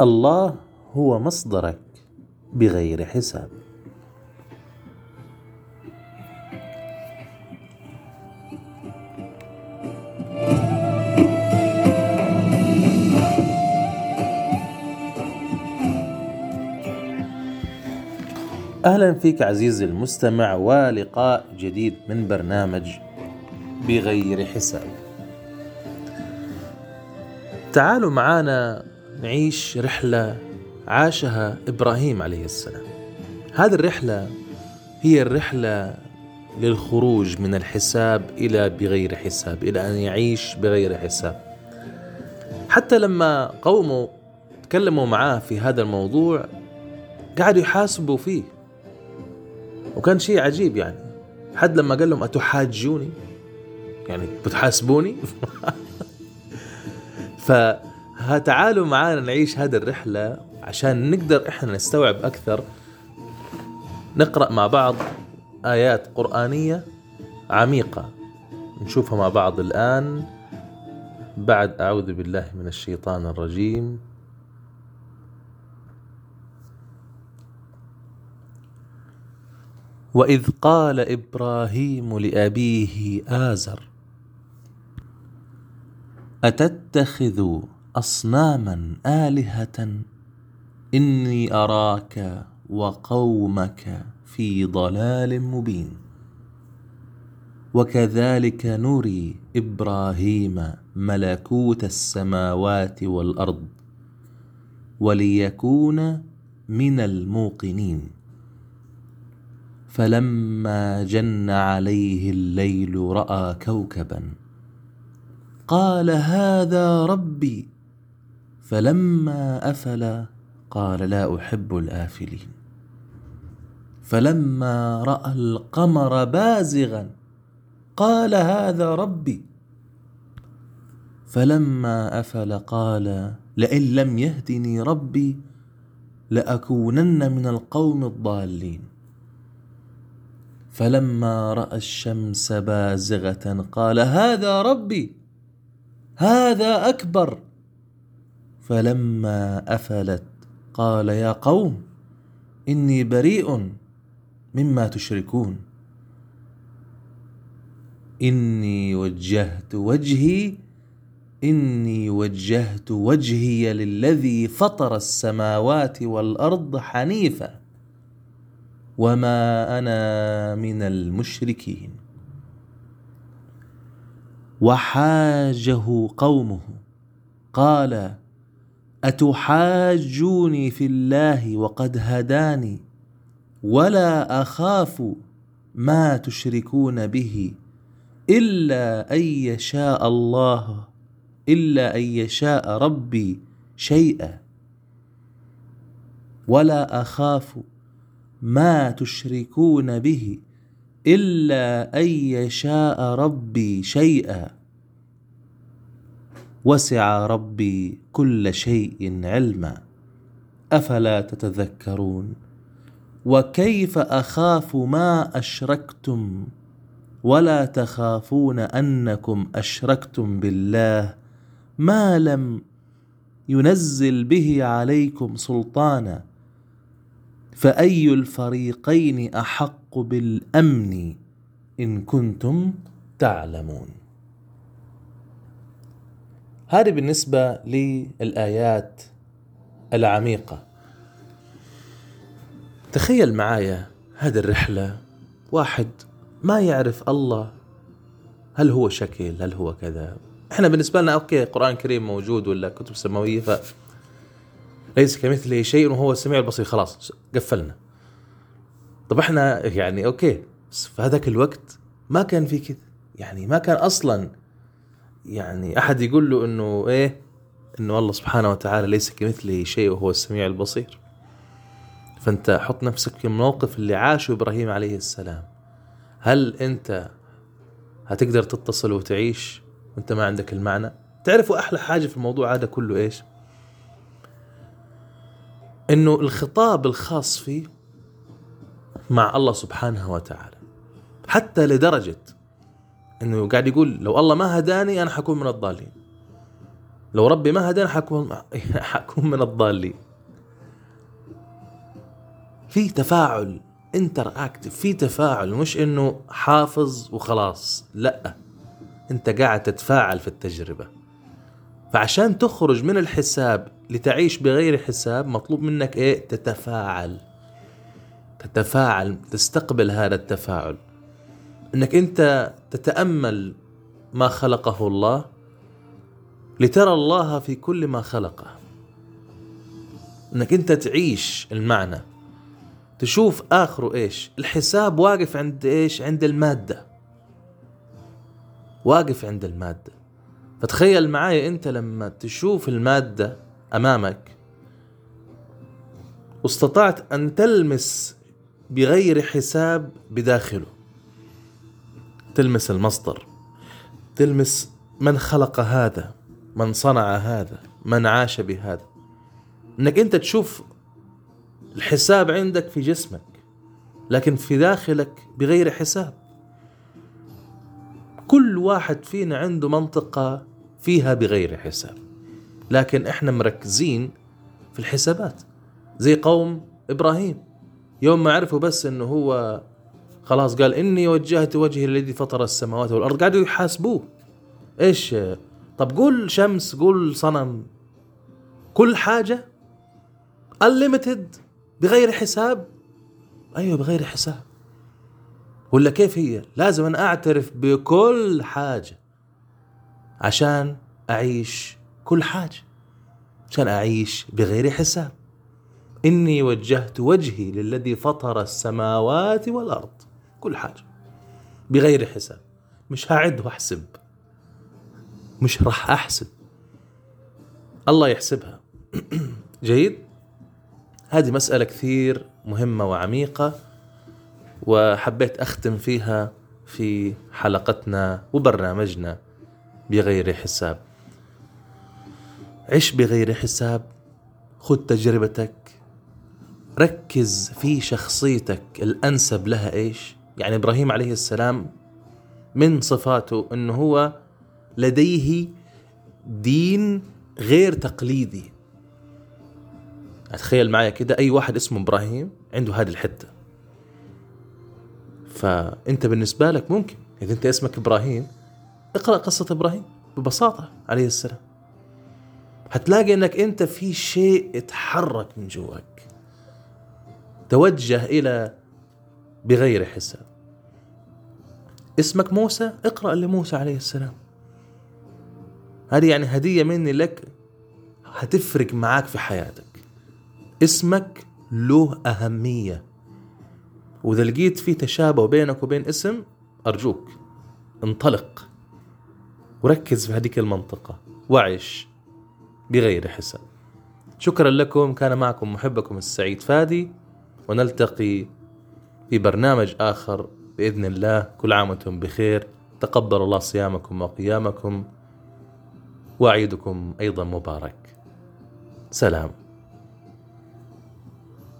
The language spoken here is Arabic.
الله هو مصدرك بغير حساب. أهلا فيك عزيزي المستمع، ولقاء جديد من برنامج بغير حساب. تعالوا معانا نعيش رحلة عاشها إبراهيم عليه السلام. هذه الرحلة هي الرحلة للخروج من الحساب إلى بغير حساب، إلى أن يعيش بغير حساب. حتى لما قومه تكلموا معاه في هذا الموضوع قاعدوا يحاسبوا فيه، وكان شيء عجيب يعني. حد لما قال لهم أتحاجوني، يعني بتحاسبوني؟ فتعالوا معانا نعيش هذه الرحلة عشان نقدر إحنا نستوعب أكثر. نقرأ مع بعض آيات قرآنية عميقة نشوفها مع بعض الآن بعد أعوذ بالله من الشيطان الرجيم. وإذ قال إبراهيم لأبيه آزر أتتخذ أصناما آلهة إني أراك وقومك في ضلال مبين وكذلك نري إبراهيم ملكوت السماوات والأرض وليكون من الموقنين فلما جن عليه الليل رأى كوكبا قال هذا ربي فلما أفل قال لا أحب الآفلين فلما رأى القمر بازغا قال هذا ربي فلما أفل قال لئن لم يهدني ربي لأكونن من القوم الضالين فلما رأى الشمس بازغة قال هذا ربي هذا أكبر فلما أفلت قال يا قوم إني بريء مما تشركون إني وجهت وجهي للذي فطر السماوات والأرض حنيفا وما أنا من المشركين وحاجه قومه قال أتحاجوني في الله وقد هداني ولا أخاف ما تشركون به إلا أن يشاء ربي شيئا ولا أخاف ما تشركون به إلا أن يشاء ربي شيئا وسع ربي كل شيء علما أفلا تتذكرون وكيف أخاف ما أشركتم ولا تخافون أنكم أشركتم بالله ما لم ينزل به عليكم سلطانا فأي الفريقين أحق بالأمن إن كنتم تعلمون. هذه بالنسبة للآيات العميقة. تخيل معايا هذه الرحلة، واحد ما يعرف الله، هل هو شكل، هل هو كذا. احنا بالنسبة لنا اوكي قرآن كريم موجود ولا كتب سماوية ليس كمثله شيء وهو السميع البصير، خلاص قفلنا. طب احنا يعني اوكي، في هذاك الوقت ما كان في كده، يعني ما كان اصلا يعني احد يقول له انه انه الله سبحانه وتعالى ليس كمثله شيء وهو السميع البصير. فانت حط نفسك في الموقف اللي عاشه ابراهيم عليه السلام. هل انت هتقدر تتصل وتعيش وانت ما عندك المعنى؟ تعرفوا احلى حاجة في الموضوع هذا كله ايش؟ انه الخطاب الخاص فيه مع الله سبحانه وتعالى، حتى لدرجة انه قاعد يقول لو الله ما هداني انا حكون من الضالين. لو ربي ما هدانا حكون من الضالين. في تفاعل، انتراكتيف، في تفاعل، مش انه حافظ وخلاص، لا، انت قاعد تتفاعل في التجربة. فعشان تخرج من الحساب لتعيش بغير حساب مطلوب منك ايه؟ تتفاعل، تستقبل هذا التفاعل، انك انت تتأمل ما خلقه الله لترى الله في كل ما خلقه، انك انت تعيش المعنى، تشوف آخره إيش. الحساب واقف عند إيش؟ عند المادة، واقف عند المادة. فتخيل معايا أنت لما تشوف المادة أمامك واستطعت أن تلمس بغير حساب بداخله، تلمس المصدر، تلمس من خلق هذا، من صنع هذا، من عاش بهذا، أنك أنت تشوف الحساب عندك في جسمك لكن في داخلك بغير حساب. كل واحد فينا عنده منطقة فيها بغير حساب، لكن احنا مركزين في الحسابات. زي قوم إبراهيم، يوم ما عرفوا بس انه هو خلاص قال إني وجهت وجهي الذي فطر السماوات والأرض، قاعدوا يحاسبوه. إيش؟ طب قول شمس، قول صنم، كل حاجة unlimited بغير حساب. أيوة بغير حساب. ولا كيف هي؟ لازم أن أعترف بكل حاجة عشان أعيش كل حاجة، عشان أعيش بغير حساب. إني وجهت وجهي للذي فطر السماوات والأرض، كل حاجة بغير حساب. مش هعد وأحسب، مش رح أحسب، الله يحسبها. جيد؟ هذه مسألة كثير مهمة وعميقة، وحبيت أختم فيها في حلقتنا وبرنامجنا بغير حساب. عش بغير حساب، خذ تجربتك، ركز في شخصيتك الأنسب لها إيش. يعني إبراهيم عليه السلام من صفاته أنه هو لديه دين غير تقليدي. أتخيل معي كده أي واحد اسمه إبراهيم عنده هذه الحتة. فأنت بالنسبة لك ممكن إذا أنت اسمك إبراهيم اقرأ قصة إبراهيم ببساطة عليه السلام، هتلاقي أنك أنت في شيء اتحرك من جواك، توجه إلى بغير حساب. اسمك موسى، اقرأ لموسى عليه السلام. هذه يعني هدية مني لك، هتفرق معاك في حياتك. اسمك له أهمية، وإذا لقيت في تشابه بينك وبين اسم، أرجوك انطلق وركز في هذيك المنطقة وعيش بغير حساب. شكرا لكم، كان معكم محبكم السعيد فادي، ونلتقي في برنامج آخر بإذن الله. كل عام وانتم بخير، تقبل الله صيامكم وقيامكم، وعيدكم أيضا مبارك. سلام.